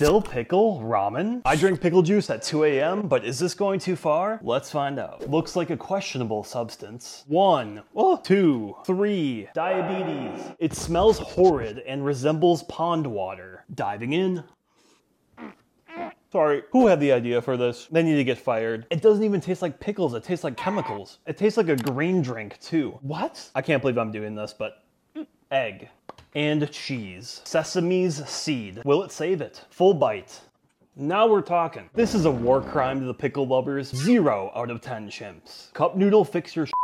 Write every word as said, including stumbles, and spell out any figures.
Dill pickle ramen? I drink pickle juice at two A M, but is this going too far? Let's find out. Looks like a questionable substance. One, oh, two, three, diabetes. It smells horrid and resembles pond water. Diving in. Sorry, who had the idea for this? They need to get fired. It doesn't even taste like pickles, it tastes like chemicals. It tastes like a green drink too. What? I can't believe I'm doing this, but egg and cheese. Sesame's seed. Will it save it? Full bite. Now we're talking. This is a war crime to the pickle lovers. Zero out of ten chimps. Cup noodle, fix your shit.